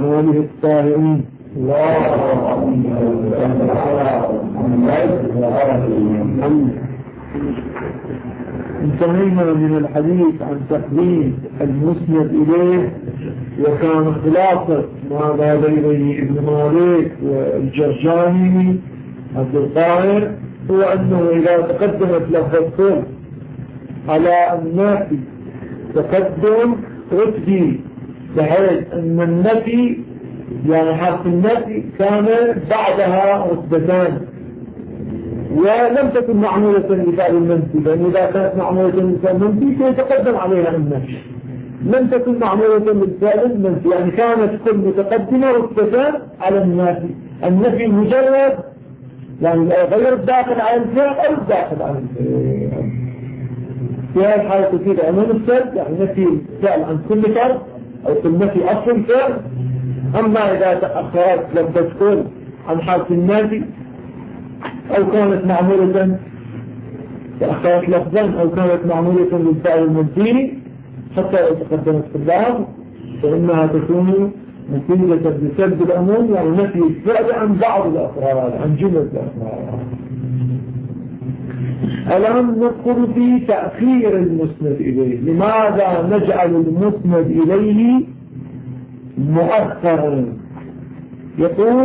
آله الطاهرين. انتهينا من الحديث عن تقديم المسند إليه، وكان خلاصة ما بين ابن مالك والجرجاني عبد القاهر هو أنه إذا تقدمت لفظة على النافي تقدم رتبي، بحيث أن النفي يعني حرف النفي كان بعدها رتبتان، ولم تكن معمولة لفعل المنفي، لأن إذا كانت معمولة لفعل المنفي سيتقدم عليها النفي. لم تكن معمولة للفعل المنفي، يعني كانت كل متقدمة رتبتان على النفي. النفي مجرد يعني غير الداخل على الفعل أو الداخل على الفعل. في هذه الحالة تفيد أمام السد، يعني نفي الفعل عن كل فرد أو كل نفي أصل الفعل. أما إذا تأخرت لم تذكر عن حالة النافي أو كانت معمولة تأخرت لفظا أو كانت معمولة للفعل المنفي حتى لو تقدمت في اللفظ، فإنها تكون مفيدة بسد الأمور، يعني نفي الفعل عن بعض الأفراد عن جملة الأفراد. الآن ندخل في تأخير المسند إليه. لماذا نجعل المسند إليه مؤخرا؟ يقول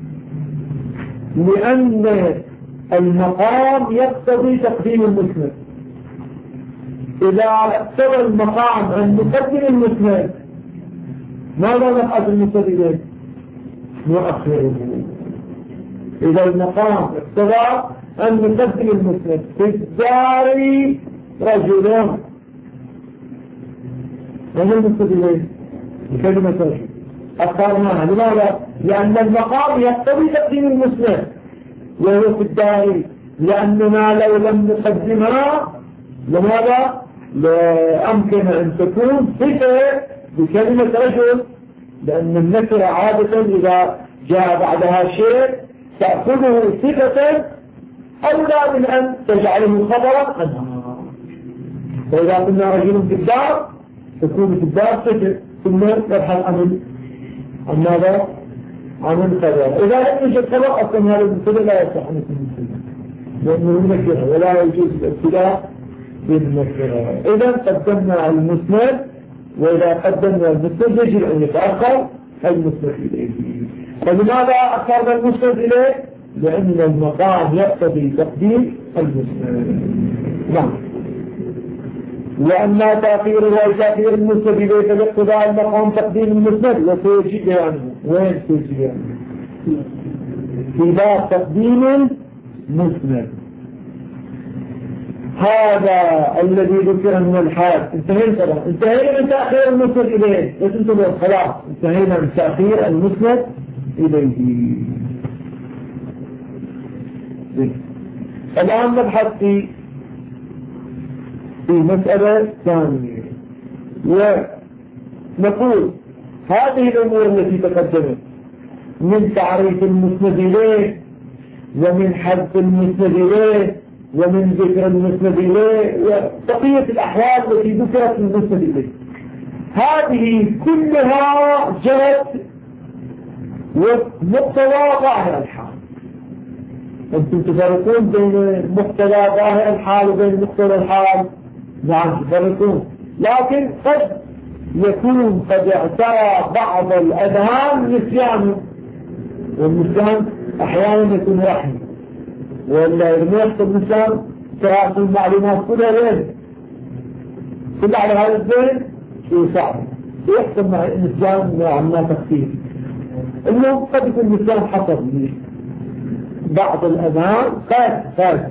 لأن المقام يقتضي تقديم المسند. إذا اقتضى المقام أن نقدم المسند، ماذا نفعل المسند إليه؟ نؤخره. إذا المقام اقتضى أن نقدم المسند في الدار رجلا، هذا المسند إليه بكلمة رجل أخرناها. لماذا؟ لأن المقام يقتضي تقديم المسند وهو في الدار، لأننا لو لم نقدمها لماذا؟ لأمكن أن تكون صفة بكلمة رجل، لأن النكرة عادة إذا جاء بعدها شيء تأخذه صفة أولى من أن تجعله خبرا عنها. فإذا قلنا رجل في الدار تكون في الدار صفة، ثم يبحث عن ماذا؟ عن الخبر. إذا لم يوجد خبر أصلا هذا المبتدأ لا يصح أن يكون مبتدأ، لأنه نكرة ولا يجوز الابتداء بالنكرة. إذا قدمنا المسند، وإذا قدمنا المسند يجب أن يتأخر المسند إليه. فلماذا أخرنا المسند إليه؟ لأن المقام يقتضي تقديم المسند. نعم. وأما تأخير المسند إليه فالاقتضاء المقام تقديم المسند، وسيجي بيانه. وين سيجي بيانه؟ في باب تقديم المسند. هذا الذي ذكر من الحال. انتهينا من تأخير المسند إليه. بس انتم خلاص انتهينا من تأخير المسند إليه. الآن نبحث في مسألة ثانية، ونقول هذه الأمور التي تقدمت من تعريف المسند إليه، ومن حذف المسند إليه، ومن ذكر المسند إليه، وبقية الأحوال التي ذكرت في المسند إليه، هذه كلها جرت ومقتضى ظاهر الحال. أنتم تفرقون بين مقتضى ظاهر الحال وبين مقتضى الحال؟ نعم تفرقون، لكن قد يكون قد اعترى بعض الأذهان نسيانه، والنسيان أحيانا يكون رحمه، ولا يرميح النسيان تراث المعلومات كلها وين؟ كل على هذا الزين شيء صعب يحصل مع النسيان عما تخفيف، إنه قد يكون النسيان حصل بعض الأذهان قد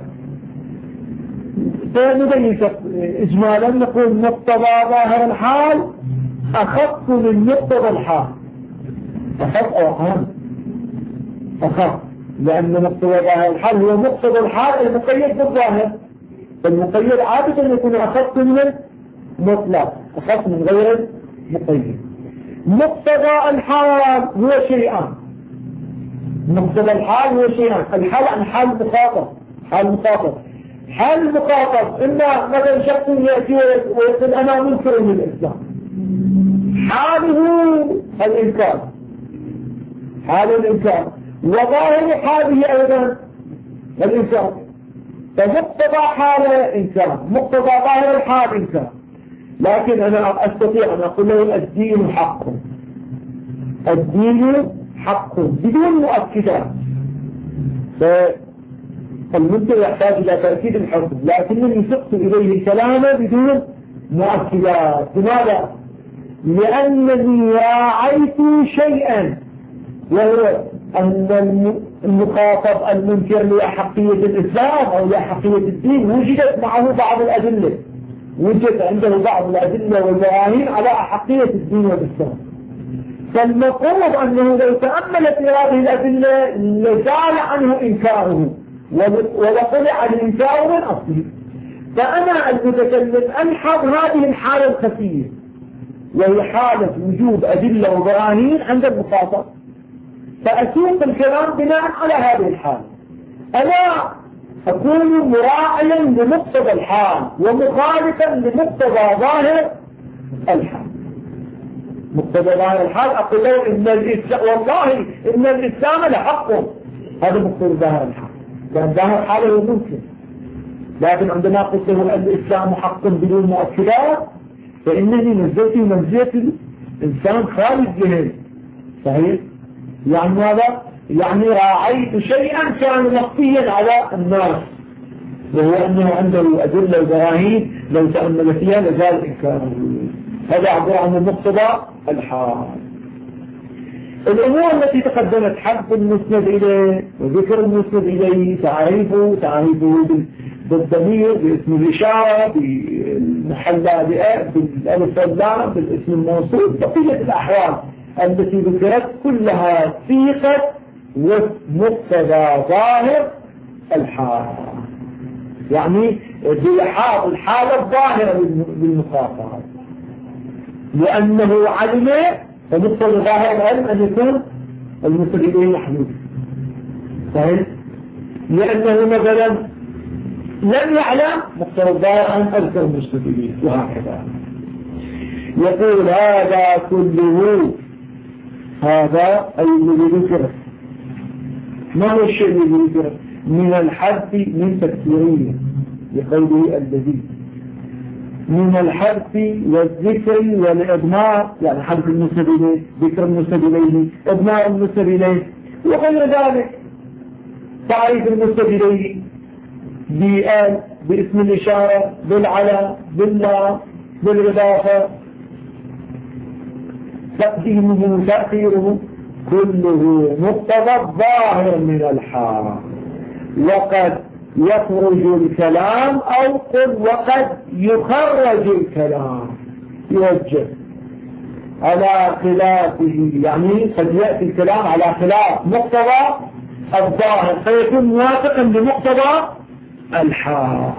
فنبين إجمالا نقول مقتضى ظاهر الحال أخف من مقتضى الحال، أخف أو أهم، أخف، لأن مقتضى ظاهر الحال هو مقتضى الحال المقيد بالظاهر، فالمقيد عادة يكون أخف من المطلق، أخف من غير المقيد. مقتضى الحال هو شيئان، مقتضى الحال هو شيئان، الحال عن حال مخاطب، حال المخاطب إما مثلا شخص يأتي ويقول أنا منكر من الإسلام، حاله الإنكار، حال الإنكار، وظاهر حاله أيضا الإنكار. فمقتضى حاله إنكار، مقتضى ظاهر الحال إنكار. لكن أنا أستطيع أن أقول له الدين حق، الدين حق بدون مؤكدات. فالمنكر يحتاج إلى تأكيد الحكم، لكنني سقت إليه الكلام بدون مؤكدات. لماذا؟ لأنني راعيت شيئا، وهو أن المخاطب المنكر لأحقية الإسلام أو لأحقية الدين وجدت معه بعض الأدلة، وجدت عنده بعض الأدلة والبراهين على أحقية الدين والإسلام. فالمفروض أنه لو تأمل في هذه الأدلة لزال عنه إنكاره ولطلع الإنكار من أصله. فأنا المتكلم ألحظ هذه الحالة الخفية، وهي حالة وجود أدلة وبراهين عند المخاطب، فأسوق الكلام بناء على هذه الحالة. أنا أكون مراعيا لمقتضى الحال ومخالفا لمقتضى ظاهر الحال. مقتضى ظاهر الحال أقول له إن الإسلام، والله إن الإسلام لحق، هذا مقتضى ظاهر الحال، لأن ظاهر حاله ممكن. لكن عندما قلت له الإسلام حق بدون مؤكدات، فإنني نزلت منزلة الإنسان خالد ذهن. صحيح؟ يعني ماذا؟ يعني راعيت شيئا كان مخفيا على الناس، وهو أنه عنده أدلة وبراهين لو تأمل فيها لزال إنكاره. هذا عبر عن المقتضى الحال. الأمور التي تقدمت حق المسند إليه وذكر المسند إليه، تعريفه بالضمير، باسم الإشارة، بالمحلى بالألف واللام، بالاسم الموصول، بقية الأحوال التي ذكرت كلها سيقت ومقتضى ظاهر الحال، يعني بلحاظ الحالة الظاهرة بالمخاطب، لأنه علم، فمقتضى ظاهر العلم أن يكون المسند إليه محمود. صحيح؟ لأنه مثلا لم يعلم، مقتضى الظاهر أن أذكر المسند إليه، وهكذا. يقول هذا كله، هذا أي الذي ذكره. ما هو الشيء الذي ذكره؟ من الحذف من تكسيرية بقوله الذي، من الحذف والذكر والإضمار، يعني حذف المسند إليه، ذكر المسند إليه، إضمار المسند إليه، وغير ذلك. تعريف المسند إليه باسم الإشارة، بالعلى، بالله، بالإضافة، تقديمه تأخيره، كله مقتضى الظاهر من الحال. وقد يخرج الكلام، أو قل وقد يخرج الكلام، يوجه على خلافه، يعني قد يأتي الكلام على خلاف مقتضى الظاهر فيكون موافقا لمقتضى الحال،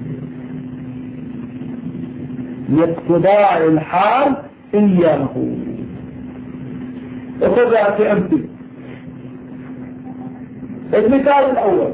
لاقتضاء الحال إياه. وخذها في أمثلة. المثال الأول: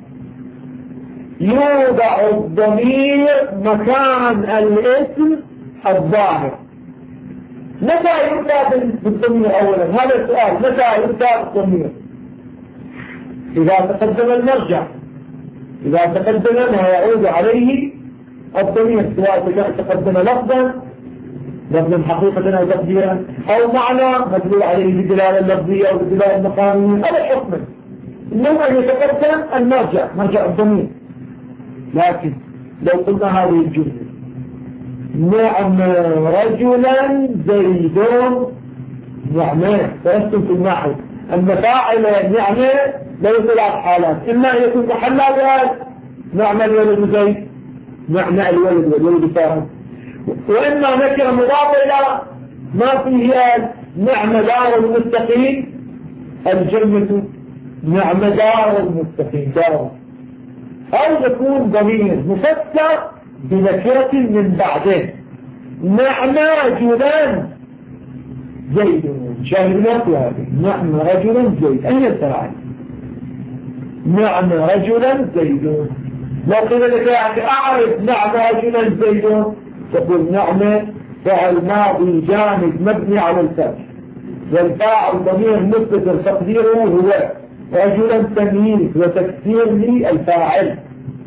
يوضع الضمير مكان الاسم الظاهر. متى يبدأ بالضمير أولا؟ هذا السؤال، متى يبدأ بالضمير؟ إذا تقدم المرجع، إذا تقدم ما يعود عليه الضمير، سواء تقدم لفظا حقيقة أو تقديرا، أو معنى مدلول عليه بالدلالة اللفظية أو بالدلالة المقامية، هذا حكما. إنما أن يتقدم المرجع، مرجع الضمير. لكن لو قلنا هذه الجملة: نعم رجلا زيد، نعمة، فيستم في النحو أن فاعل نعمة لا يطلع حالات، إما أن يكون محلى بهذا نعم الولد زيد، نعم الولد والولد فاعل، وإما نكر مضاف إلى ما فيه نعم دار المستقيم الجنة، نعم دار المستقيم دار، أو يكون ضمير مفسر بنكرة من بعده: نعم رجلا زيد. شاهدنا في هذه: نعم رجلا زيد، أين الفاعل؟ نعم رجلا زيد. لو قيل لك أعرف نعم رجلا زيد، تقول نعم فعل ماضي جامد مبني على الفتح، والفاعل ضمير متصل تقديره هو رجلا تمييز وتكسير لي الفاعل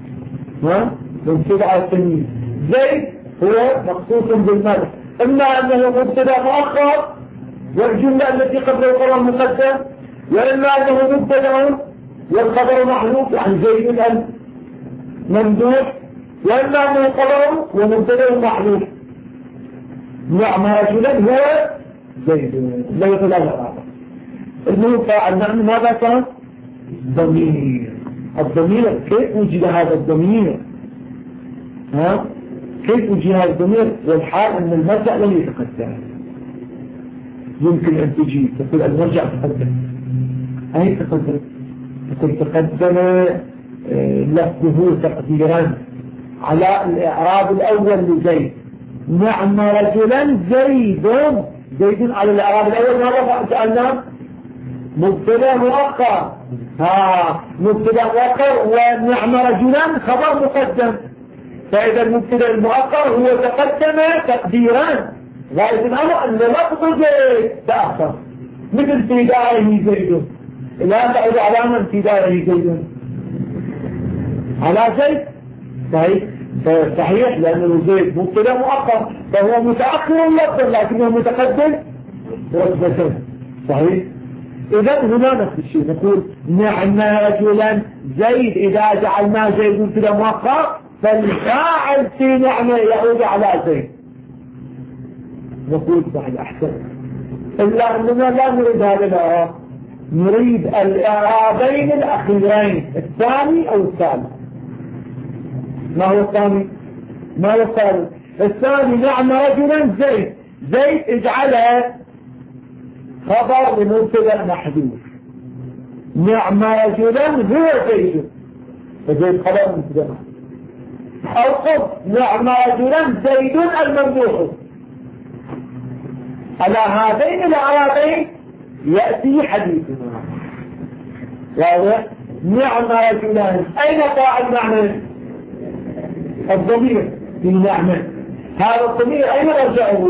منصوب على التمييز. زيد هو مخصوص بالمدح، اما انه مبتدا مؤخر والجمله التي قبل الخبر مقدم، واما انه مبتدا والخبر محذوف يعني زيد الممدوح، واما انه خبر ومبتدا محذوف. نعم رجلا هو زيد لا يتلاقى انه فاعل. نعم ماذا كان؟ ضمير. الضمير كيف وجد هذا الضمير؟ كيف وجد هذا الضمير والحال ان المرجع لم يتقدم؟ يمكن ان تجي تقول المرجع تقدم، اي تقدم؟ تقول تقدم لفظه تقديرا على الاعراب الاول لزيد. نعم رجلا زيد على الاعراب الاول ماذا سألنا؟ مبتدا مؤخر. مبتدا مؤخر ونعم رجلا خبر مقدم، فإذا المبتدا المؤخر هو تقدم تقديرا، غاية الأمر أن لفظ زيد تأخر مثل في داره زيد. لا تعود على من في داره زيد؟ على زيد صحيح لأنه زيد مبتدا مؤخر فهو متأخر لفظا لكنه متقدم رتبة. صحيح. إذا هنا نفس الشيء نقول نعم رجلا زيد، إذا جعلنا زيد مبتدا مؤخر فالفاعل في نعمة يعود على زيد. نقول صحيح أحسن، إلا أننا لا نريد هذا الإعراب، نريد الإعرابين الأخيرين الثاني أو الثالث. ما هو الثاني؟ ما هو الثالث؟ الثاني نعم رجلا زيد اجعلها خبر لمبتدا محذوف. نعم رجلا هو زيد، فزيد خبر مبتدا محذوف. أو قل نعم رجلا زيد الممدوح. على هذين الإعرابين يأتي حديثنا. واضح؟ نعم رجلا أين فاعل معنى؟ الضمير في نعمة. هذا الضمير أين رجعه؟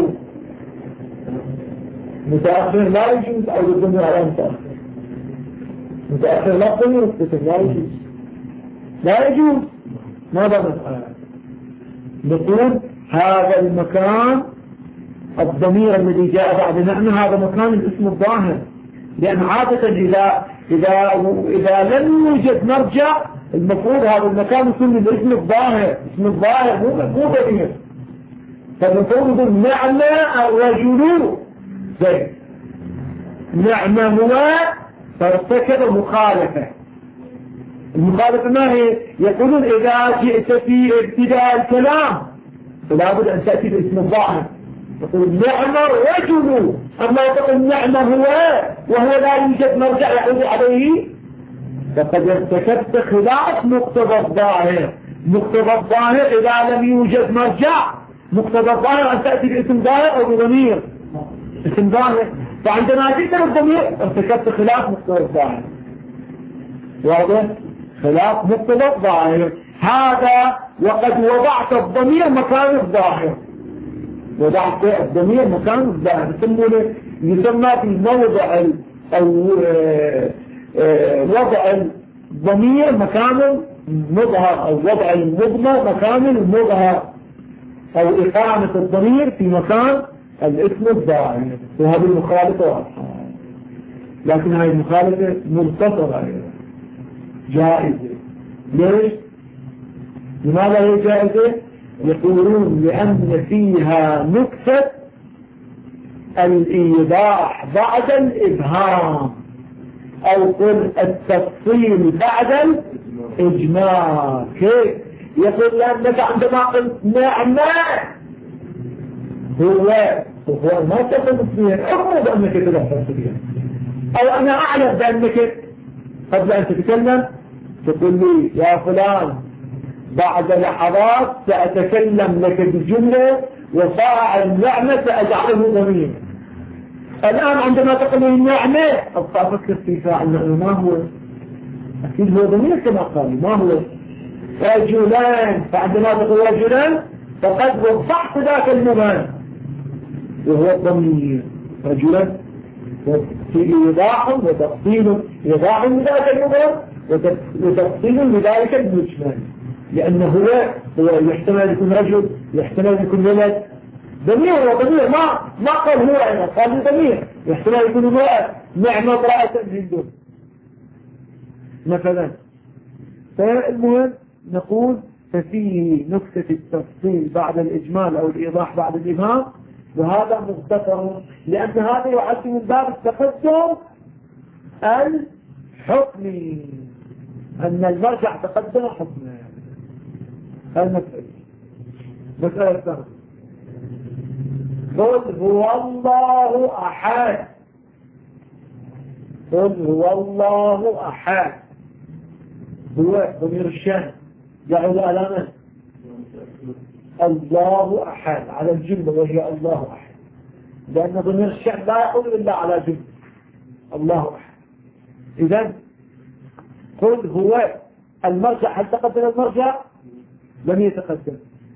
متأخر لا يجوز، أو الضمير على متأخر. متأخر لا الضمير لا يجوز، لا يجوز. ماذا نفعل؟ نقول هذا المكان الضمير الذي جاء بعد نعمة هذا مكان الاسم الظاهر، لأن عادة إذا لم يوجد مرجع المفروض هذا المكان يكون الاسم الظاهر. اسم الظاهر مو ضمير، فالمفروض يقول نعمة الرجل زيد. نعمة هو فارتكب مخالفة. المخالفة ما هي؟ يقولون إذا جئت في ابتداء الكلام فلا بد أن تأتي باسم الظاهر، تقول نعم الرجل. أما تقول نعم هو وهو لا يوجد مرجع يعود عليه فقد ارتكبت خلاف مقتضى الظاهر. مقتضى الظاهر إذا لم يوجد مرجع مقتضى الظاهر أن تأتي باسم ظاهر أو بضمير اسم ظاهر، فعندما جئت بالضمير ارتكبت خلاف مقتضى الظاهر. واضح؟ خلاف مقتضى الظاهر هذا، وقد وضعت الضمير مكان الظاهر. وضعت الضمير مكان الظاهر يسمى في موضع وضع الضمير مكان المظهر، أو وضع المضمر مكان المظهر، أو إقامة الضمير في مكان الاسم الظاهر. وهذه المخالفة واضحة، لكن هذه المخالفة مرتفعة جائزة. ليش؟ لماذا هي جائزة؟ يقولون لأن فيها نكتة الإيضاح بعد الإبهام، أو قل التفصيل بعد الإجمال. كيف؟ يقول لأنك عندما قلت نعمة هو ما تفهم فيها، أفضل بأنك تدخل فيها، أو أنا أعلم بأنك قبل أن تتكلم تقول لي يا فلان بعد لحظات سأتكلم لك بجملة وفاعل النعمة سأجعله ضمير. الآن عندما تقول لي النعمة أبقى أفكر في فاعل النعمة ما هو؟ أكيد هو ضمير كما قال. ما هو؟ رجلان. فعندما تقول رجلان فقد وضحت ذاك المبان وهو الضمير رجلان. في إيضاح وتفصيل، إيضاح لذلك المبهم وتفصيل لذلك المجمل، لأنه هو يحتمل يكون رجل، يحتمل يكون ولد، ضمير وضمير ما قال هو أنا، قال ضمير، يحتمل يكون امرأة، نعم امرأة هندون مثلا. فالمهم نقول ففيه نكتة التفصيل بعد الإجمال أو الإيضاح بعد الإبهام، وهذا مختصر، لأن هذا يعد من باب التقدم الحكمي، أن المرجع تقدم حكمه. مسألة الثانية، قل هو الله أحد، قل هو الله أحد، هو ضمير الشأن يعود على من؟ الله أحد، على الجملة وهي الله أحد، لأن ضمير الشأن لا يعود إلا على جملة الله أحد. إذن قل هو المرجع، هل تقدم المرجع؟ لم يتقدم.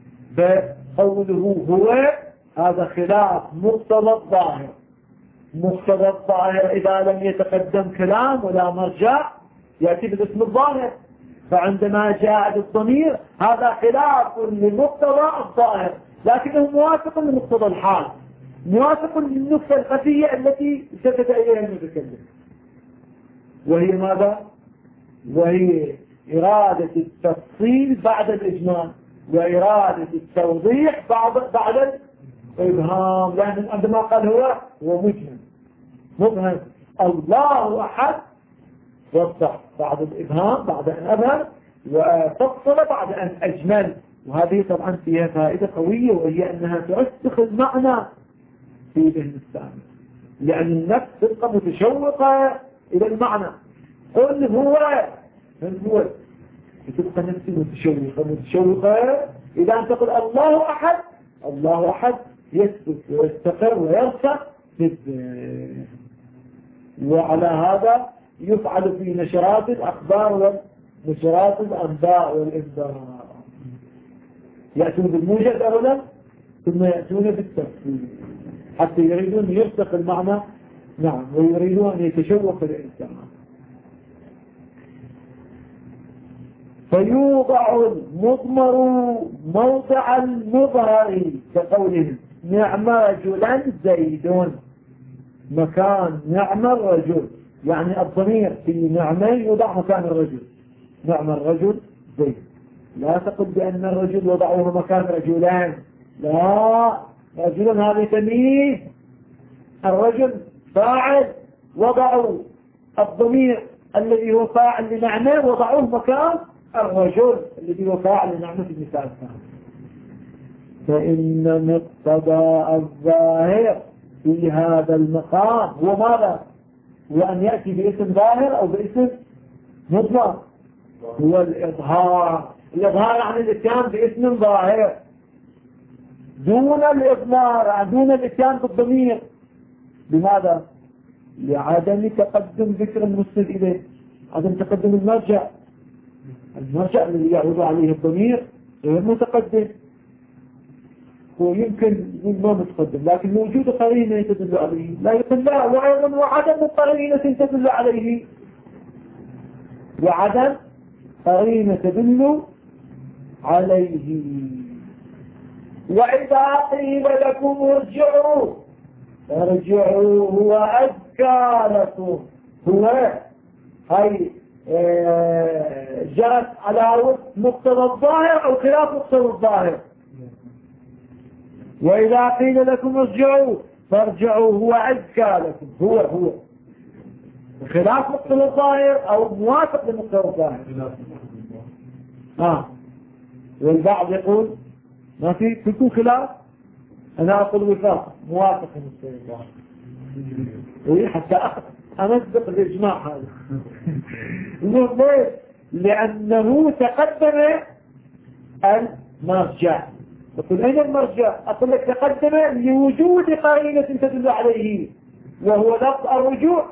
فقوله هو هذا خلاف مقتضى الظاهر، مقتضى الظاهر إذا لم يتقدم كلام ولا مرجع يأتي بالاسم الظاهر، فعندما جاء الضمير هذا خلاف لمقتضى الظاهر، لكنه موافق لمقتضى الحال، موافق للنكتة الخفية التي سكت إليها المتكلم، وهي ماذا؟ وهي إرادة التفصيل بعد الإجمال، وإرادة التوضيح بعد الإبهام، لأن عندما قال هو مبهم الله أحد، وضح بعد الإبهام بعد أن أبهم، وتفصل بعد أن أجمل. وهذه طبعا فيها فائدة قوية، وهي أنها ترسخ المعنى في ذهن السامع، لأن النفس تبقى متشوقة إلى المعنى. قل هو تبقى نفسي متشوقة إذا أن تقول الله أحد، الله أحد يثبت ويستقر ويرسخ في الذهن. وعلى هذا يفعل في نشرات الأخبار ونشرات الأنباء والإنذار، يأتون بالموجز أولا ثم يأتون بالتفصيل حتى يريدون يرسخ المعنى، نعم، ويريدون أن يتشوق الإنسان. فيوضع المضمر موضع المظهر كقولهم نعم رجلا زيد، مكان نعم الرجل، يعني الضمير في نعمة يوضع مكان الرجل، نعم الرجل زيد. لا تقل بأن الرجل وضعوه مكان رجلان، لا، رجلا هذا تمييز، الرجل فاعل، وضعوا الضمير الذي هو فاعل لنعمة وضعوه مكان الرجل الذي هو فاعل لنعمة في المثال الثاني. فإن مقتضى الظاهر في هذا المقام هو ماذا؟ هو أن يأتي باسم ظاهر أو باسم مطلق، هو الإظهار. الإظهار عن الإتيان باسم ظاهر دون الإضمار، دون الإتيان بالضمير. لماذا؟ لعدم تقدم ذكر المسند إليه، عدم تقدم المرجع الذي يعود عليه الضمير غير متقدم، ويمكن ما متقدم لكن موجود قرينة تدل عليه، لا يقول لا، وأيضا وعدم قرينة تدل عليه، وعدم قرينة تدل عليه. وإذا قيل لكم ارجعوا فارجعوا هو أزكى لكم، هو هاي جرت على مقتضى الظاهر أو خلاف مقتضى الظاهر. وإذا قيل لكم ارجعوا فارجعوا هو أزكى لكم، هو خلاف مقتضى الظاهر أو موافق لمقتضى الظاهر. والبعض يقول ما في كل خلاف، أنا أقول وفاق موافق لمقتضى الظاهر، حتى أمسبق الإجماع هذا. ليه؟ لأنه تقدم المرجع. أقول أين المرجع؟ أقول لك تقدم لوجود قرينة تدل عليه، وهو لفظ الرجوع.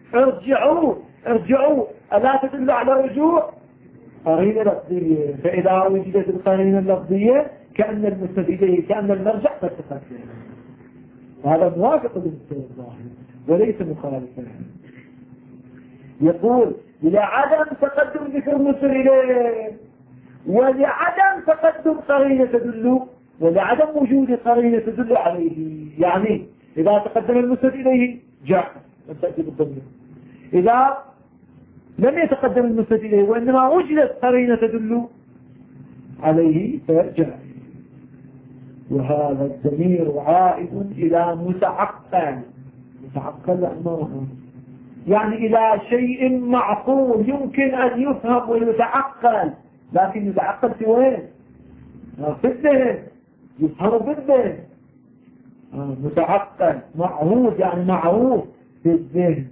ارجعوا ألا تدل على الرجوع؟ قرينة لفظية، فإذا وجدت القرينة اللفظية كأن المستند إليه كأن المرجع قد تقدم، وهذا موافق للمستند الظاهر. وليس مخالفا. يقول لعدم تقدم ذكر المصدر إليه، ولعدم تقدم قرينة تدل، ولعدم وجود قرينة تدل عليه. يعني إذا تقدم المصدر إليه جاء تأتي بالضمير، إذا لم يتقدم المصدر إليه وإنما وجدت قرينة تدل عليه فيرجع. وهذا الضمير عائد إلى متعقل. متعقل لأنه يعني إلى شيء معقول يمكن أن يفهم ويتعقل، لكن يتعقل في وين؟ في الذهن، يفهم بالذهن. متعقل معهود يعني معروف في الذهن.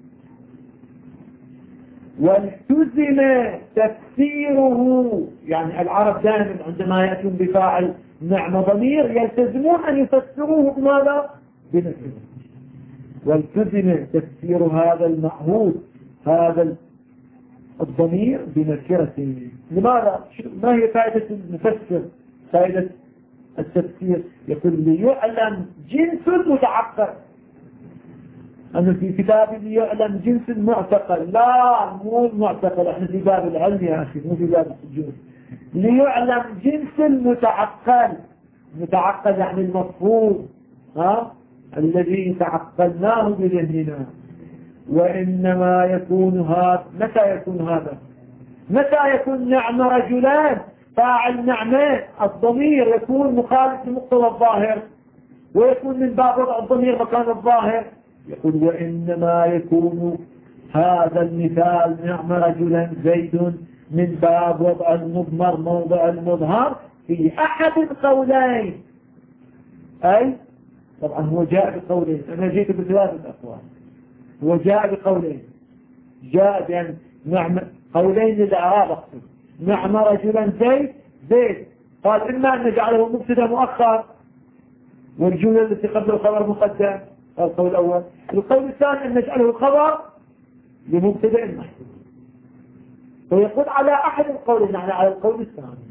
والتزم تفسيره، يعني العرب دائما عندما يأتون بفاعل نعم ضمير يلتزمون أن يفسروه بماذا؟ بنكرة. والتزم تفسير هذا المعهود هذا الضمير بنكرة. لماذا؟ ما هي فائدة المفسر؟ فائدة التفسير يقول ليعلم جنس متعقل. أنه في كتاب ليعلم جنس معتقل، لا مو معتقل، احنا في باب العلم يا أخي مو في باب السجون. ليعلم جنس المتعقل، متعقل يعني المفهوم الذي تعقلناه بذهننا. وإنما يكون هذا، متى يكون هذا؟ متى يكون نعم رجلان فاعل نعمة الضمير يكون مخالف لمقتضى الظاهر ويكون من باب وضع الضمير مكان الظاهر. يقول وإنما يكون هذا المثال نعم رجلا زيد من باب وضع المضمر موضع المظهر في أحد القولين. أي طبعا هو جاء بقولين، أنا جيت بثلاثة أقوال. هو جاء بقولين، جاء بأن نعم قولين للأعراب أقصد نعم رجلا زيد قال إما أن نجعله مبتدا مؤخر والجملة التي قبل الخبر مقدم، القول الأول. القول الثاني أن نجعله خبر لمبتدا محذوف. فيقول على أحد القولين يعني على القول الثاني.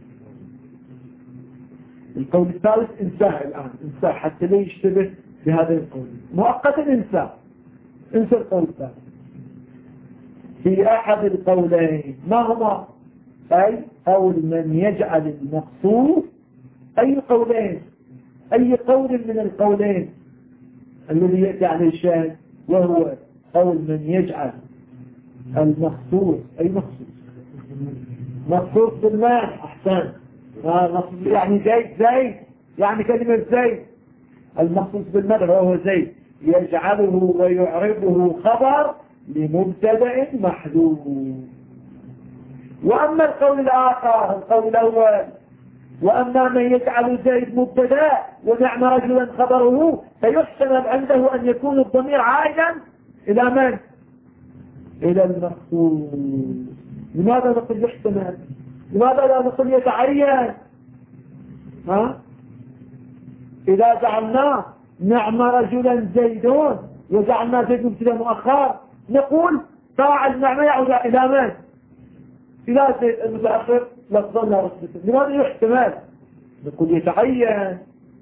القول الثالث انساه الآن، انساه حتى لا يشتبه بهذا القول مؤقتا، انسى القول الثالث. في أحد القولين ما هما؟ أي قول من يجعل المقصود. أي قولين؟ أي قول من القولين الذي يأتي عليه الشاهد؟ وهو قول من يجعل المخصوص. أي مخصوص؟ مخصوص بالمال. أحسن. يعني زيد يعني كلمة زيد المخصوص بالمال وهو زيد يجعله ويعربه خبر لمبتدأ محذوف. وأما القول الآخر القول الأول وأما من يجعل زيد مبتدأ ونعم رجلا خبره فيحتمل عنده أن يكون الضمير عائدا إلى من؟ إلى المخصوص. لماذا نقول يحتمل؟ لماذا لا نقول يتعين؟ إذا جعلناه نعم رجلا زيدون وجعلنا زيد مبتدا مؤخر نقول فاعل نعمة يعود إلى من؟ إلى زيد المتأخر لفظنا رسبته. لماذا يحتمل؟ نقول يتعين.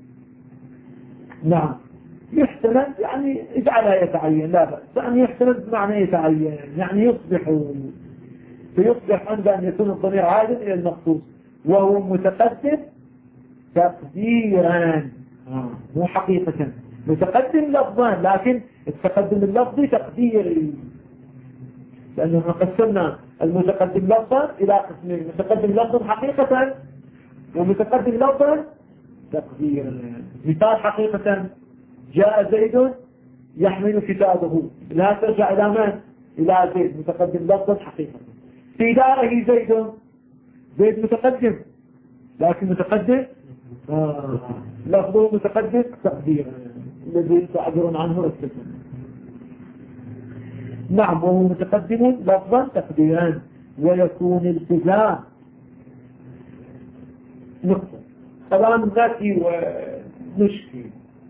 نعم يحتمل يعني اجعلها يتعين لا بأس، يعني يحتمل بمعنى يتعين يعني فيصبح عند أن يكون الضمير عائدا إلى المخصوص وهو متقدم تقديرا مو حقيقة. متقدم لفظا لكن التقدم اللفظي تقديري، لأنه قسمنا المتقدم لفظا إلى قسمين: متقدم لفظا حقيقة ومتقدم لفظا تقديرا. مثال حقيقة: جاء زيد يحمل كتابه، لا ترجع إلى من؟ إلى زيد متقدم لفظا حقيقة. في داره زيد متقدم لكن متقدم لفظه متقدم تقديرا الذي تعبرون عنه السكن. نعم وهو متقدم لفظا تقديرا ويكون التزام نقطة. طبعا ذاتي ونشكي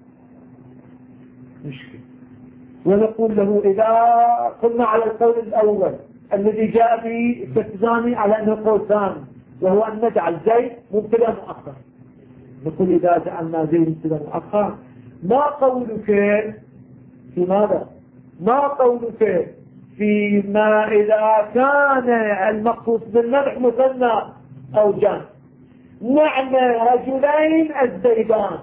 ونقول له إذا قلنا على القول الأول الذي جاء به التزامي على أنه قول ثاني وهو أن نجعل زيد مبتدا مؤخر، نقول إذا جعلنا زيد مبتدا مؤخر ما قولك في ماذا؟ ما قولك فيما إذا كان المخصوص بالمدح مثنى أو جمع؟ نعم رجلين الزيدان،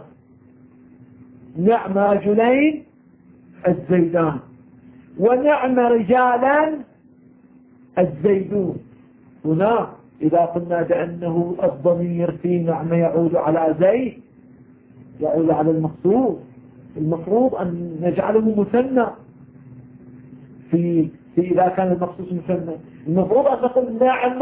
نعم رجلين الزيدان، ونعم رجالا الزيدون. هنا إذا قلنا بأنه الضمير في نعم يعود على زيد، يعود على المخصوص، المفروض أن نجعله مثنى في إذا كان المخصوص مثنى، المفروض أن نقول نعم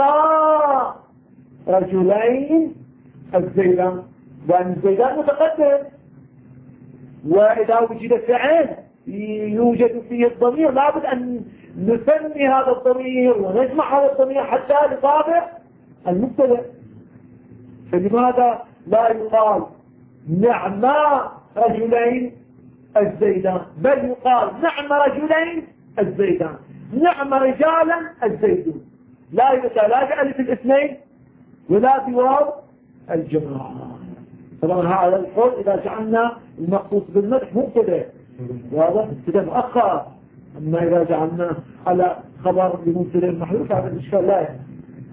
رجلين الزيدان، لأن الزيدان متقدم، وإذا وجد فعل يوجد فيه الضمير لابد أن نسمي هذا الضمير ونجمع هذا الضمير حتى لطابع المبتدأ. فلماذا لا يقال نعم رجلين الزيدان، بل يقال نعم رجلين الزيدان، نعم رجالا الزيدون، لا بألف الاثنين ولا بواو الجماعة. طبعا هذا القول إذا جعلنا المخصوص بالمدح مبتدأ، واضح مبتدأ مؤخر. أما إذا جعلنا على خبر بمبتدأ محذوف هذا الإشكال لا يعني.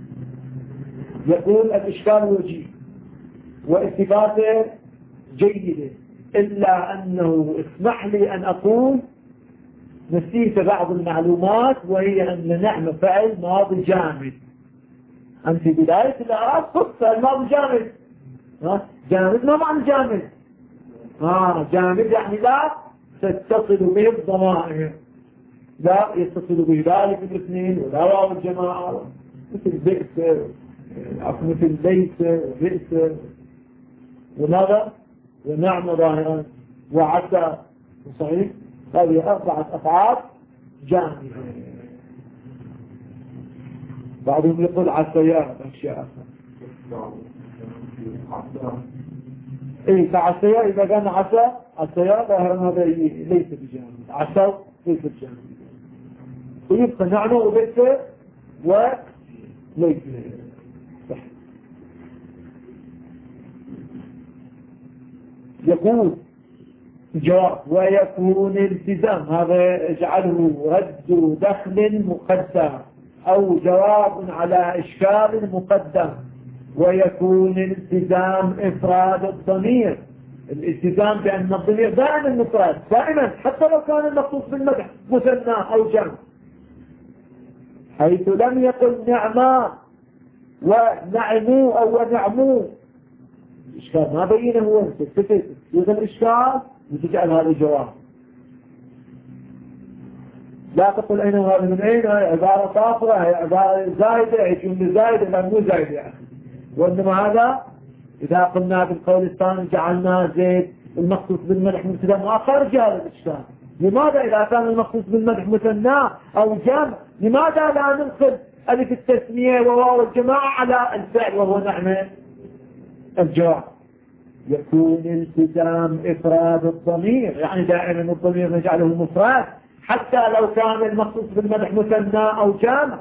يقول الإشكال وجيه واستفاده جيدة، إلا أنه اسمح لي أن أقول نسيت بعض المعلومات، وهي أن نعم فعل ماضي جامد. أنت في بداية الإعراب قلت فعل ماضي جامد، جامد ما معنى جامد؟ جامد يعني لا تتصل به الضمائر، لا يتصل به ذلك الاثنين ولا واو الجماعة، مثل بئس، مثل ليس وبئس وماذا ونعم ظاهرا وعسى. صحيح، هذه 4 أفعال جامدة. بعضهم يقول عسيات أشياء فعسيا إذا كان عسيا ظاهرا هذا ليس بجامد، عسى ليس بجامد، ويبقى نعم وبئس وليس. يقول جواب ويكون التزام، هذا اجعله رد دخل مقدم أو جواب على إشكال مقدم. ويكون الالتزام إفراد الضمير، الالتزام بأن الضمير دائما مفرد دائما، حتى لو كان المخصوص بالمدح مثنى أو جمع، حيث لم يقل نعما ونعمو أو ونعمو. الإشكال ما بينه هو تكتفت يوجد الإشكال وتجعل هذا الجواب. لا تقول أين هذا من أين، عبارة صافرة، عبارة زائدة، يكون زائدة لا مو زائدة يعني. وإنما هذا إذا قلنا بالقول الثاني جعلنا زيد المخصوص بالمدح مبتدا مؤخر جاء الإشكال. لماذا إذا كان المخصوص بالمدح مثنى أو جمع لماذا لا ننقل ألف التثنية وواو الجماعة على الفعل وهو نعم الجواب؟ يكون التزام إفراد الضمير، يعني دائما الضمير نجعله مفرد حتى لو كان المخصوص بالمدح مثنى أو جمع،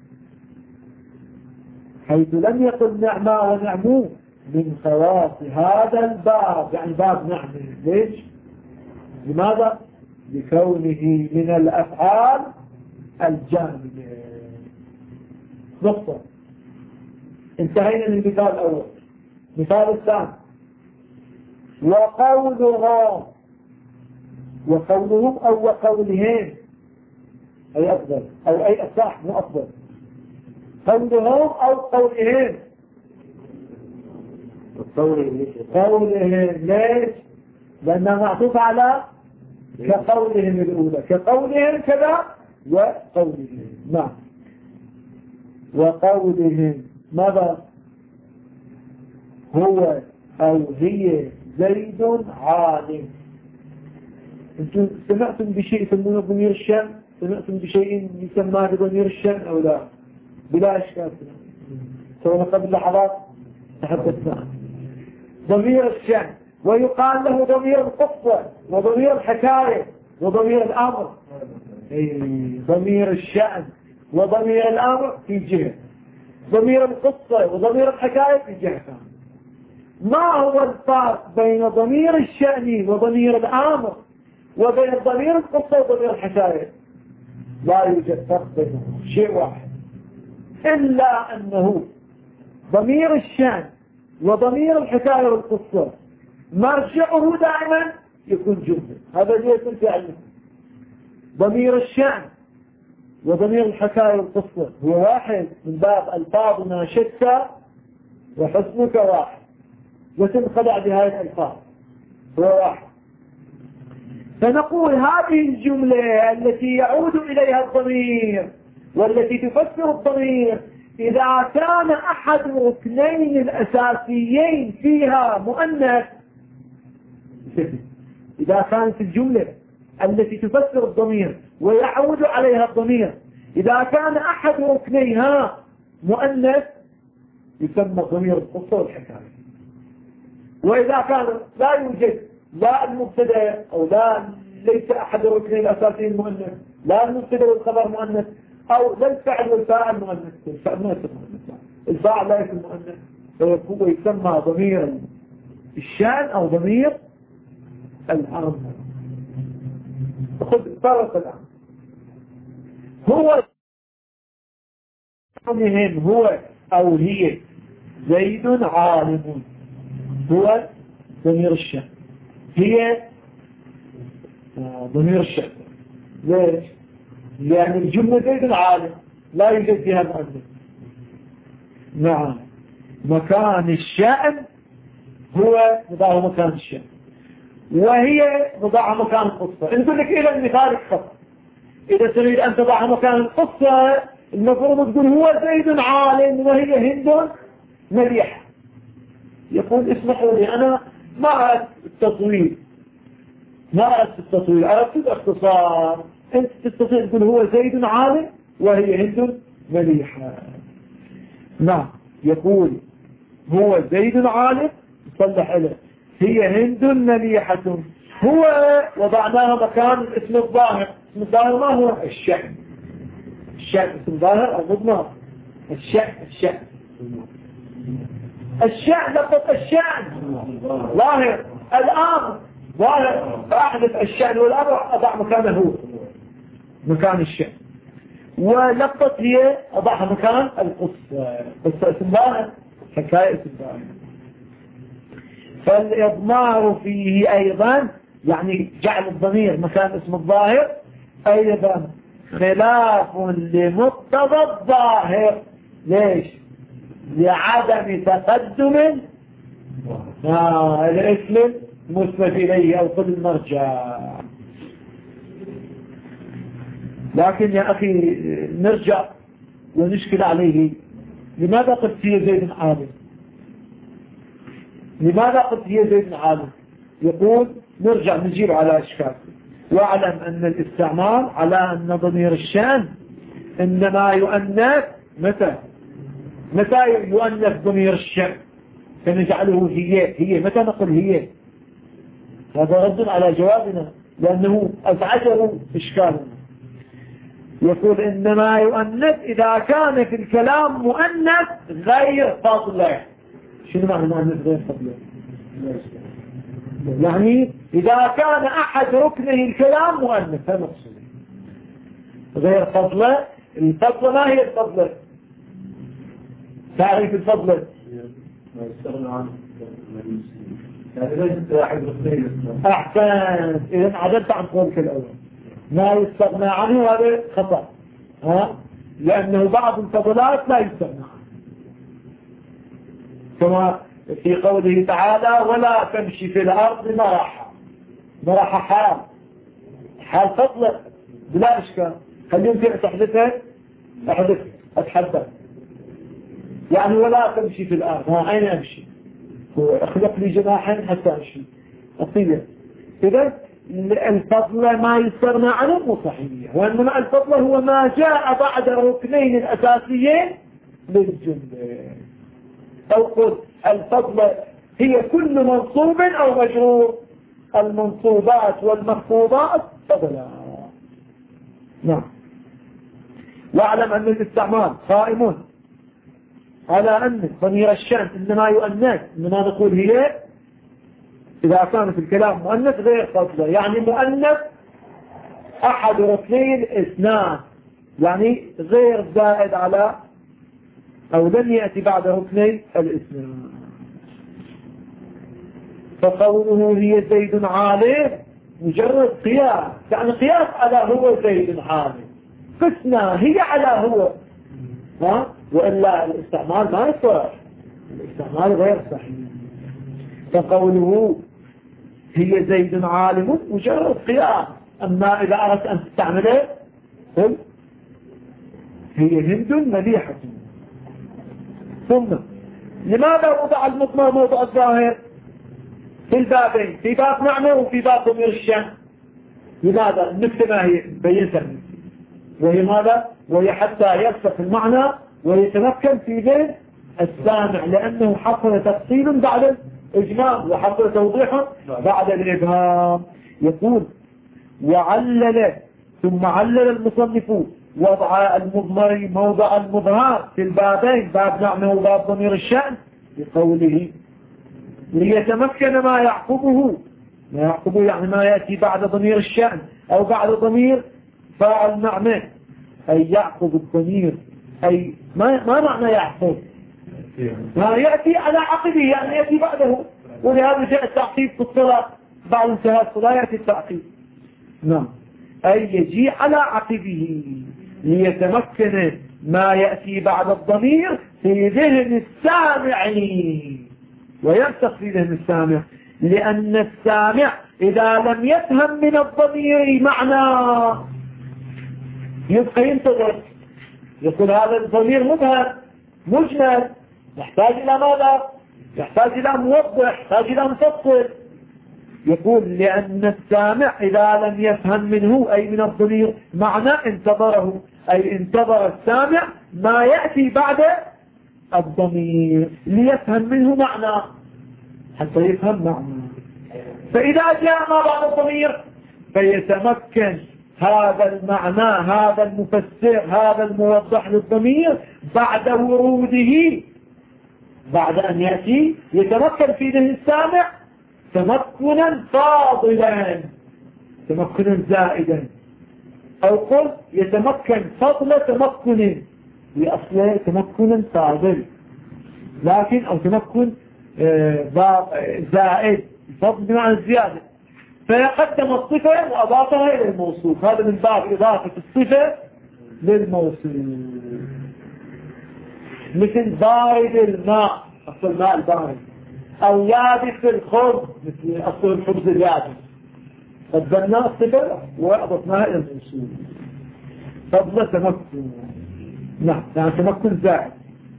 حيث لم يقل نعما ونعمو من خواص هذا الباب، يعني باب نعمه. ليش؟ لماذا؟ لكونه من الأفعال الجامدة. نقطة. انتهينا من المثال الأول. مثال الثاني وقولهم أو وقولهم، أي أفضل أو أي أصح مو أفضل، قولهم أو قولهم. قولهم ليش؟ لأنها معطوف على كقولهم الأولى، كقولهم كذا وقولهم. نعم. وقولهم ماذا؟ هو أو هي زيد عالم. انتم سمعتم بشيء يسمونه ضمير الشأن؟ سمعتم بشيء يسمى بضمير الشأن أو لا؟ بلا إشكال. سوينا قبل لحظات تحدثنا ضمير الشأن، ويقال له ضمير القصة وضمير الحكاية وضمير الأمر. ضمير الشأن وضمير الأمر في جهة، ضمير القصة وضمير الحكاية في جهة ثانية. ما هو الفرق بين ضمير الشأن وضمير الأمر وبين ضمير القصة وضمير الحكاية لا يوجد فرق بينهم، شيء واحد، إلا أنه ضمير الشأن وضمير الحكاية والقصة مرجعه دائما يكون جملة. هذا اللي يكون فعلا ضمير الشأن وضمير الحكاية والقصة هو واحد من باب ألفاظنا شتى وحسنك واحد، وتنخدع بهذه الألفاظ هو واحد. فنقول هذه الجملة التي يعود إليها الضمير والتي تفسر الضمير إذا كان أحد الركنين الأساسيين فيها مؤنث، إذا كانت الجملة التي تفسر الضمير ويعود عليها الضمير إذا كان أحد ركنيها مؤنث يسمى ضمير القصة والحكاية. وإذا كان لا يوجد لا المبتدا أو ليس أحد الركنين الأساسيين مؤنث، لا المبتدا والخبر مؤنث، أو لا الفعل والفاعل مؤنث، الفعل ما يسمى مؤنث، الفاعل لا يسمى مؤنث، فهو يسمى ضمير الشأن أو ضمير العام. خذ فرق الآن، هو هو أو هي زيد عالم، هو ضمير الشأن، هي ضمير الشأن. ليش؟ لأن الجملة زيد عالم لا يوجد فيها مؤنث. نعم، مكان الشأن هو نضعه مكان الشأن، وهي نضعها مكان القصة. نقول لك إلى المثال فقط، إذا تريد أن تضعها مكان القصة المفروض تقول هو زيد عالم وهي هند مليحة. يقول اسمحوا لي أنا ما أردت التطويل، ما أردت التطويل، أردت الاختصار. أنت تستطيع تقول هو زيد عالم وهي هند مليحة. نعم، يقول هو زيد عالم صلح له، هي هند مليحة. هو وضعناها مكان اسم الظاهر. اسم الظاهر ما هو؟ الشأن. الشأن اسم ظاهر أو مضمر. الشأن لفظ الشأن ظاهر، الآن ظاهر، فأحدث الشأن والأمر أضع مكانه هو مكان الشأن، ولفظ هي أضعها مكان القصة. قصة اسم ظاهر، حكاية اسم ظاهر. فالإضمار فيه أيضا يعني جعل الضمير مكان اسم الظاهر أيضا خلاف لمقتضى الظاهر. ليش؟ لعدم تقدم الاسم المسند إليه أو قد المرجع. لكن يا أخي نرجع ونشكل عليه، لماذا قلت هي زيد عالم؟ لماذا قلت هي زيد عالم؟ يقول نرجع نجيب على أشكال. واعلم أن الاستعمال على أن ضمير الشأن إنما يؤنث متى يؤنث ضمير الشأن؟ فنجعله هي. متى نقول هي؟ هذا رد على جوابنا لأنه أزعجه إشكالنا. يقول إنما يؤنث إذا كان في الكلام مؤنث غير فضله. شنو معنى مؤنث غير فضله؟ يعني إذا كان أحد ركنه الكلام مؤنث، هذا مقصود. غير فضله، الفضله ما هي الفضله؟ تعرف الفضله؟ ما يستغنى عنه يعني ليست أحد ركنيه. أحسن، إذا عدلت عن قولك الأول ما يستغنى عنه، هذا خطأ. لأنه بعض الفضلات لا يستغنى عنه، كما في قوله تعالى ولا تمشي في الأرض مرحا حال فضلة بلا إشكال. خليهم تحدثها أتحدث يعني ولا تمشي في الأرض. أين أمشي؟ أخلق لي جناحين حتى أمشي أطيب. إذا الفضل ما يستغنى عنه مو صحيح، وإنما الفضل هو ما جاء بعد الركنين الأساسيين للجملة. أو قل الفضل هي كل منصوب أو مجرور، المنصوبات والمخفوضات فضلا. نعم. واعلم أن الاستعمال قائم على أن ضمير الشأن إنما يؤنث، إنما نقول هي إذا كان في الكلام مؤنث غير فصلة، يعني مؤنث أحد ركنين اثنان، يعني غير زائد على أو لم يأتي بعد ركني الاثنان. فقوله هي زيد عالم مجرد قياس، يعني قياس على هو زيد عالم، قسنا هي على هو، وإلا الاستعمال ما يصح، الاستعمال غير صحيح. فقوله هي زيد عالم مجرد قياس. أما إذا أردت أن تستعمله قل هي هند مليحة. ثم لماذا وضع المضمر موضع الظاهر في البابين، في باب نعمة وفي باب ضمير الشأن؟ لماذا؟ النكتة ما هي بينتها، وهي ماذا؟ وهي حتى يرسخ المعنى ويتمكن في ذهن السامع، لأنه حصل تفصيل بعد الإجمال وحصل توضيح بعد الإبهام. يقول وعلل، ثم علل المصنف وضع المضمر موضع المظهر في البابين، باب نعمة وباب ضمير الشأن، بقوله ليتمكن ما يعقبه، ما يعقبه يعني ما يأتي بعد ضمير الشأن أو بعد ضمير فاعل نعمة، أي يعقب الضمير، أي ما معنى يعقب؟ ما يأتي على عقبه، يعني يأتي بعده. ولهذا جاء التعقيب في الصلاة بعد انتهاء الصلاة يأتي التعقيب. نعم، أي يجي على عقبه ليتمكن ما يأتي بعد الضمير في ذهن السامع، ويرسخ في ذهن السامع، لأن السامع إذا لم يفهم من الضمير معنى يبقى ينتظر، يقول هذا الضمير مبهم مجمل، يحتاج إلى ماذا؟ يحتاج إلى موضح، يحتاج إلى مفصل. يقول لأن السامع إذا لم يفهم منه أي من الضمير معنى انتظره، أي انتظر السامع ما يأتي بعد الضمير ليفهم منه معنى، حتى يفهم معنى. فإذا جاء ما بعد الضمير فيتمكن هذا المعنى، هذا المفسر، هذا الموضح للضمير بعد وروده، بعد أن يأتي يتمكن في ذهن السامع تمكنا فاضلا، تمكنا زائدا، أو قل يتمكن فضل تمكن، لأصله تمكنا فاضل، لكن أو تمكن زائد، الفضل بمعنى الزيادة، فيقدم الصفة وأضافها إلى الموصوف، هذا من باب إضافة الصفة للموصوف. مثل بارد الماء، أصل الماء البارد، أو يابس الخبز، مثل أصل الخبز اليابس، قدمنا الصفة وأضفناها إلى الموصوف. فضل تمكن، نعم، يعني تمكن زائد.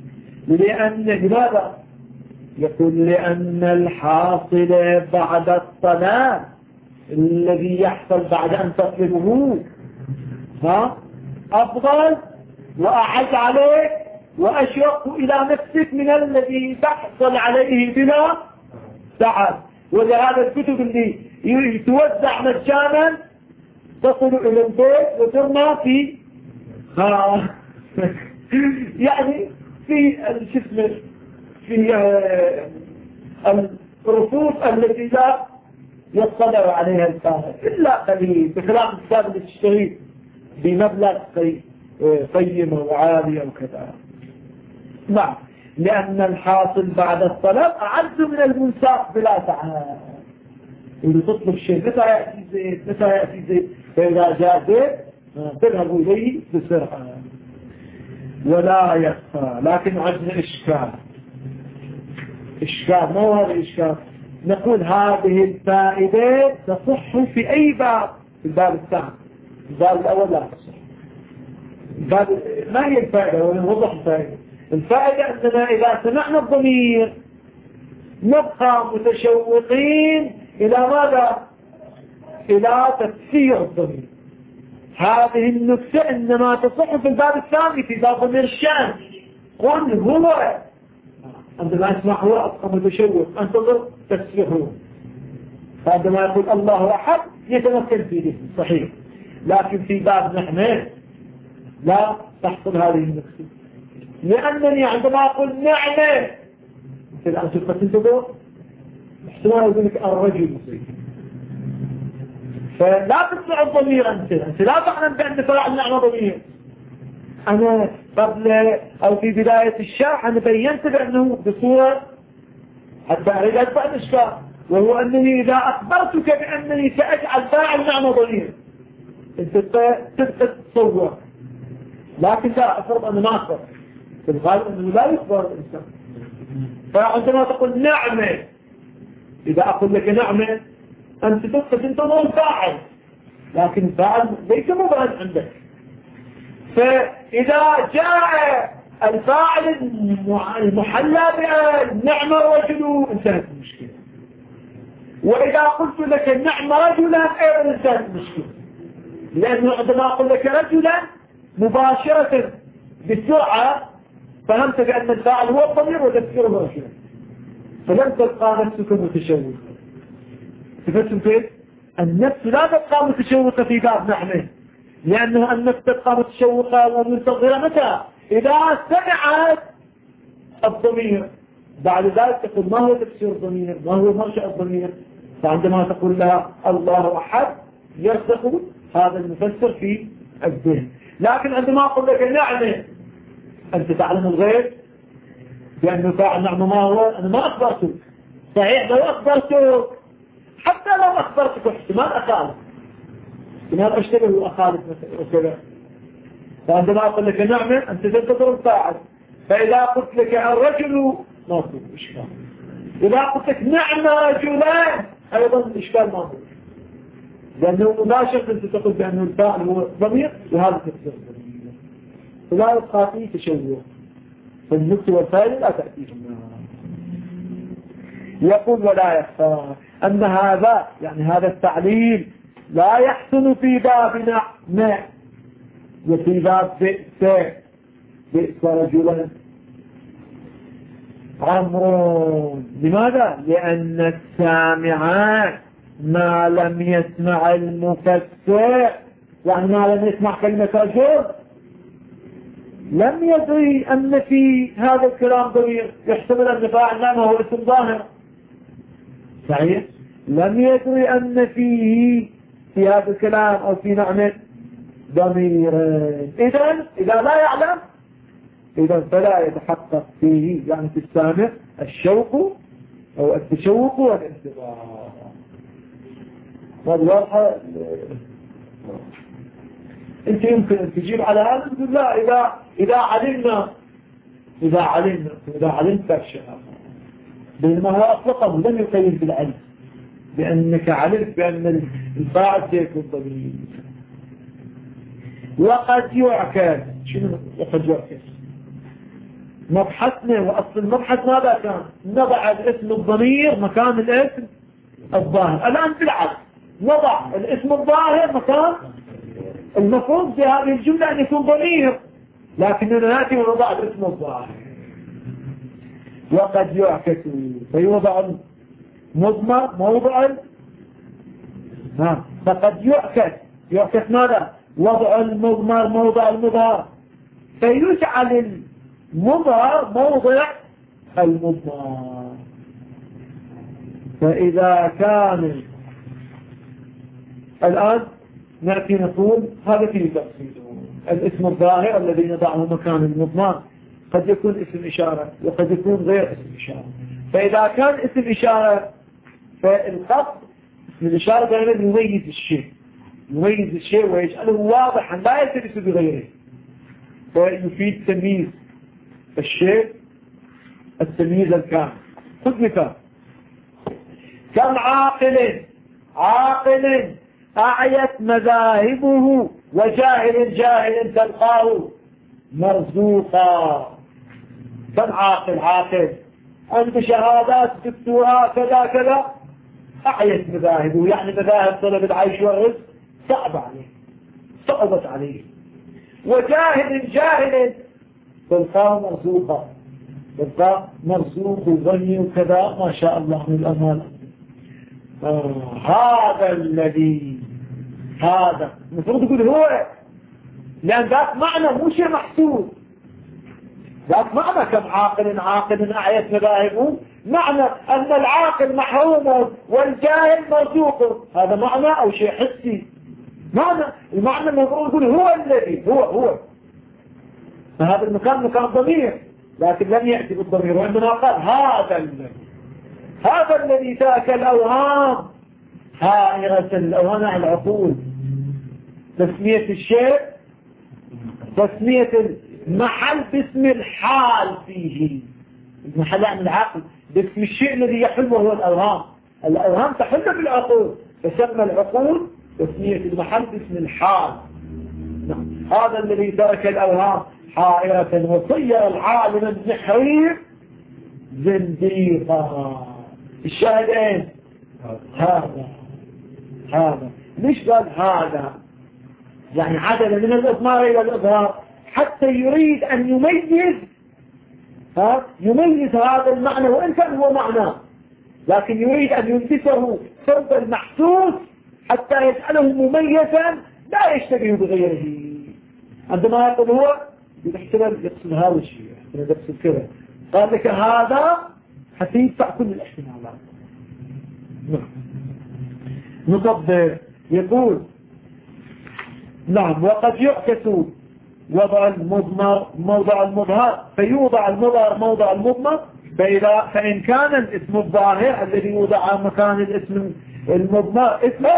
لماذا؟ يقول لأن الحاصل بعد الطلب الذي يحصل بعد أن تطلبه أفضل وأعز عليك وأشوق إلى نفسك من الذي تحصل عليه بلا تعب. ولهذا الكتب اللي توزع مجانا تصل إلى البيت وترمى في يعني في الجسم، في الرفوف التي لا يطلع عليها الفاهم إلا قليل، بخلاف الكتاب اللي تشتريه بمبلغ قيمة وعالية وكذا. نعم، لأن الحاصل بعد الطلب أعز من المنساق بلا تعب. اللي تطلب شيء متى يأتي زيت، متى يأتي زيت، فإذا جاء زيت تذهب إليه بسرعة ولا يخفى. لكن عندنا إشكال، ما هو هذا الإشكال؟ نقول هذه الفائدة تصح في أي باب، في الباب الثاني، الباب الأول لا تصح. ما هي الفائدة؟ ونوضح الفائدة. الفائدة أننا إذا سمعنا الضمير نبقى متشوقين إلى ماذا؟ إلى تفسير الضمير. هذه النكتة إنما تصح في الباب الثاني، في باب ضمير الشأن. قل هو، عندما يسمع هو أبقى متشوق أنتظر تفسيره. فعندما يقول الله أحد يتمكن فيه صحيح، لكن في باب نحن لا تحصل هذه النكتة، لأنني عندما أقول نعمة مثل أن تنتظر احتمال يقول لك الرجل فلا تطلع الضمير أنت لا تعلم بأن فاعل نعمة ضمير. أنا قبل أو في بداية الشرح أنا بينت بأنه بصورة حتى أريد أدفع الإشكال، وهو أنني إذا أخبرتك بأنني سأجعل فاعل نعمة ضمير أنت تبقى تصور، لكن لا أفرض أنه ما أخبر في الغالب أنه لا يخبر الإنسان. فعندما تقول نعمة، إذا أقول لك نعمة أنت تنتظر الفاعل، لكن الفاعل ليس مبرد عندك. فإذا جاء الفاعل المحلى بالنعمة رجل انتهت المشكلة، وإذا قلت لك النعمة رجلا أيضا انتهت المشكلة، لأنه عندما أقول لك رجلا مباشرة بسرعة فهمت بأن الفاعل هو الضمير وتذكره رجلا، فلم تبقى نفسك متشوقة. تفهم كيف؟ النفس لا تبقى متشوقة في باب نعمه، لأنه النفس تبقى متشوقة ومنتظرة متى؟ إذا سمعت الضمير. بعد ذلك تقول ما هو تفسير الضمير؟ ما هو مرجع الضمير؟ فعندما تقول لها الله أحد يرسخ هذا المفسر في الذهن. لكن عندما أقول لك النعمة أنت تعلم الغيب بأنه فاعل نعمة ما هو؟ أنا ما أخبرتك. صحيح لو أخبرتك، حتى لو أخبرتك احتمال أخالف، احتمال أشتبه وأخالف وكذا. فعندما أقول لك نعمة أنت تنتظر الفاعل، فإذا قلت لك الرجل ما في إشكال، إذا قلت لك نعمة رجلان أيضا الإشكال ما في، لأنه مباشرة أنت تقول بأنه الفاعل هو ضمير وهذا تفسير الضمير، فلا يبقى فيه تشوه، فالنفس والفاعل لا تأتيهم. يقول ولا يخفى أن هذا يعني هذا التعليل لا يحسن في باب نعمة وفي باب بئس رجلا عمرو. لماذا؟ لأن السامع ما لم يسمع المفسر، يعني ما لم يسمع كلمة رجل لم يدري أن في هذا الكلام ضمير يحتمل أن فاعل نعمة هو اسم ظاهر. صحيح؟ لم يدري أن فيه في هذا الكلام أو في نعمة ضميرين. إذا لا يعلم إذا فلا يتحقق فيه يعني في السامع الشوق أو التشوق والانتظار. والواضحة أنت يمكن أن تجيب على هذا تقول لا إذا علمت فالشيء بينما هو أطلقه لم يقيد بالعلم، بأنك علمت بأن الفاعل سيكون ضمير. وقد يعكس. شنو وقد يعكس؟ مبحثنا وأصل المبحث ماذا كان؟ نضع الاسم الضمير مكان الاسم الظاهر. الآن بالعكس نضع الاسم الظاهر مكان المفروض في هذه الجملة أن يكون ضمير، لكننا نأتي ونضع الاسم الظاهر. وقد يعكس فيوضع مضمر موضع فقد يعكس ماذا؟ وضع المضمر موضع المظهر، فيجعل المظهر موضع المضمر. فإذا كان الآن نأتي نقول هذا فيه تفصيل. الاسم الظاهر الذي نضعه مكان المضمر قد يكون اسم إشارة وقد يكون غير اسم إشارة. فإذا كان اسم إشارة فالخط اسم الإشارة دائما يميز الشيء ويجعله واضحا لا يلتبس بغيره، فيفيد تمييز الشيء التمييز الكامل. خذ مثال: كم عاقل أعيت مذاهبه وجاهل تلقاه مرزوقا. كم عاقل عنده شهادات دكتوراه كذا أعيت مذاهبه، يعني مذاهب طلب العيش والرزق صعبت عليه. وجاهل تلقاه مرزوق وغني وكذا ما شاء الله من الأمانة. هذا المفروض يقول هو، لأن ذات معنى مو شيء محسوب. ذات معنى كم عاقل أعيت مذاهبه معنى أن العاقل محروم والجاهل مرزوق، هذا معنى أو شيء حسي. المعنى المفروض يقول هو الذي هو فهذا المكان مكان ضمير، لكن لم يأتي بالضمير، وعندما قال هذا الذي ترك الأوهام حائرة الأوهام على العقول. تسمية الشيء تسمية المحل باسم الحال فيه، المحل عن العقل باسم الشيء الذي يحل وهو الأوهام تحل بالعقول، فسمى العقول تسمية المحل باسم الحال. هذا الذي ترك الأوهام حائرة وصير العالم النحرير زنديقا. الشاهد ايه؟ هذا ليش قال هذا؟ يعني عدل من الإضمار إلى الإظهار حتى يريد أن يميز هذا المعنى، وإن كان هو معنى، لكن يريد أن يلبسه ثوب المحسوس حتى يجعله مميزا لا يشتبه بغيره. عندما يقول هو بالاحتمال يقصد هذا الشيء، يقصد كذا، قال لك هذا حتى يدفع كل الاحتمالات. نطبق يقول نعم وقد يعكس وضع المضمر موضع المظهر فيوضع المظهر موضع المضمر، فإن كان الاسم الظاهر الذي يوضع مكان الاسم المضمر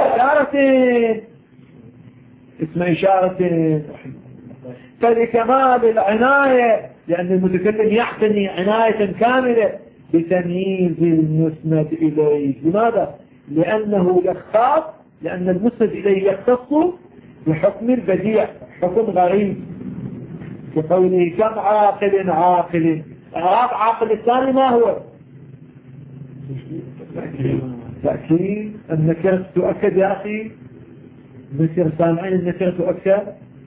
اسم إشارة فلكمال العناية، لأن المتكلم يعتني عناية كاملة بتمييز المسند إليه. لماذا؟ لأنه يختص، لأن المسند إليه يختص بحكم البديع، حكم غريب، كقوله كم عاقل عاقل الثاني ما هو؟ تأكيد النكرة تؤكد يا أخي، النكرة سامعين النكرة تؤكد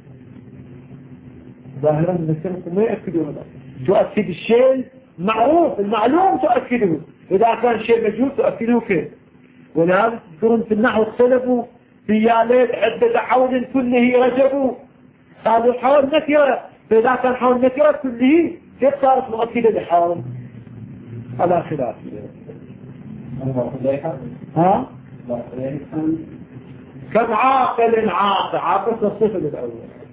ظاهرا النكرة ما يؤكدون، تؤكد الشيء معروف المعلوم تؤكده، إذا كان شيء مجهول تؤكده كيف. ولهذا تذكرون في النحو اختلفوا في يالين عدة حول كله رجبوا، قالوا حول نكرة، فإذا كان حول نكرة كله كيف صارت مؤكدة لحول؟ على خلاف. كم عاقل عاقل الصفة الأول.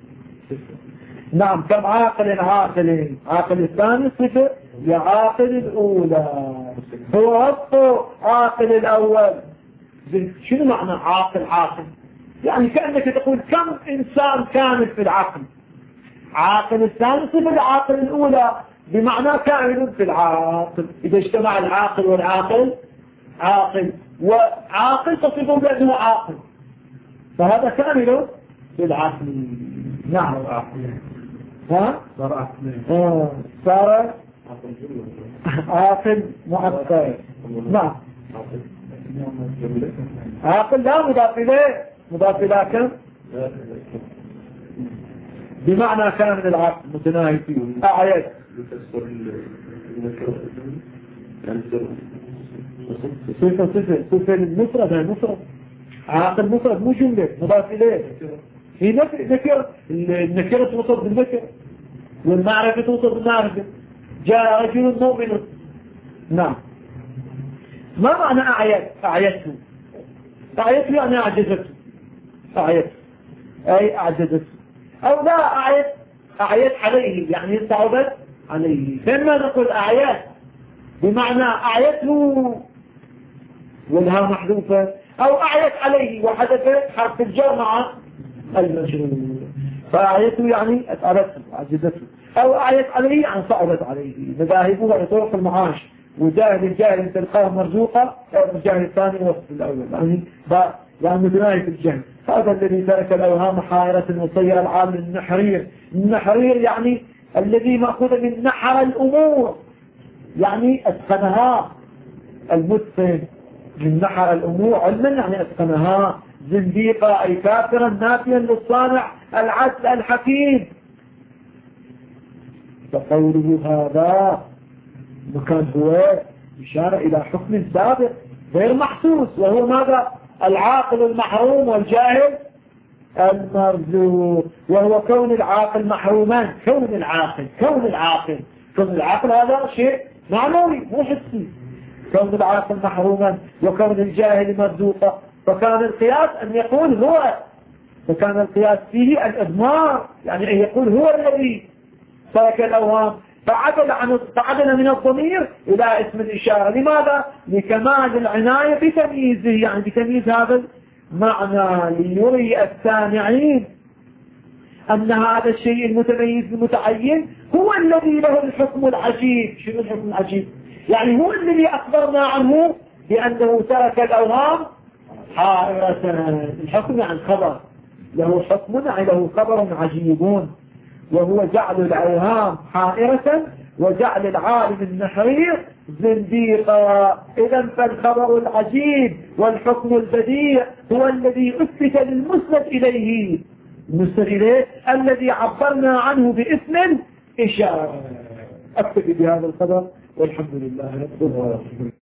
نعم كم عاقل الثاني صفة لعاقل الأولى، هو وصف عاقل الأول. شنو معنى عاقل؟ يعني كأنك تقول كم إنسان كامل في العقل. عاقل الثاني صفة لعاقل الأولى بمعنى كامل في العاقل. إذا اجتمع العاقل والعاقل عاقل وعاقل تصفه بأنه عاقل، فهذا كامل في العقل. نعم صار عاقل معقل. نعم عاقل لا مضاف إليه كم بمعنى كامل العقل متناهي فيه. أعيد صفة المفرد عاقل مفرد مو جملة مضاف إليه، هي نكر، النكرة توصف بالنكر والمعرفة توصف بالمعرفة. جاء رجل مؤمن. نعم ما معنى أعيته يعني أعجزته أو لا أعيت عليه يعني صعبت عليه. فإما نقول أعيت بمعنى أعيته والها محذوفة، أو أعيت عليه وحدث حرف الجر مع المجرور، فأعيته يعني أتعرفته أعجزته، أو أعيت عليه يعني صعبت عليه. مذاهبه على طرق المعاش، الجاهل تلقاه مرزوقة، الجاهل الثاني وصف الأول يعني متناهي في الجهل. هذا الذي ترك الأوهام حائرة وصير العالم النحرير يعني الذي مأخوذ من نحر الأمور، يعني أتقنها. المتقن من نحر الأمور علما يعني أتقنها. زنديقا أي كافرا نافيا للصانع العدل الحكيم. فقوله هذا مكان هو إشارة إلى حكم سابق غير محسوس، وهو ماذا؟ العاقل المحروم والجاهل المرزوق، وهو كون العاقل محرومان. كون العاقل هذا شيء معنوي مو حسي، كون العاقل محروما وكون الجاهل مرزوقا، فكان القياس أن يقول هو، فكان القياس فيه الإضمار، يعني أن يقول هو الذي ترك الأوهام، فعدل من الضمير إلى اسم الإشارة. لماذا؟ لكمال العناية بتمييزه، يعني بتمييز هذا المعنى، ليري السامعين أن هذا الشيء المتميز المتعين هو الذي له الحكم العجيب. شنو الحكم العجيب؟ يعني هو الذي أخبرنا عنه بأنه ترك الأوهام حائرة. الحكم يعني خبر، له حكم له خبر عجيبون، وهو جعل الأوهام حائرة وجعل العالم النحرير زنديقا. إذا فالخبر العجيب والحكم البديع هو الذي أثبت للمسند إليه، المسند إليه الذي عبرنا عنه باسم إشارة. أكتب بهذا الخبر والحمد لله رب العالمين.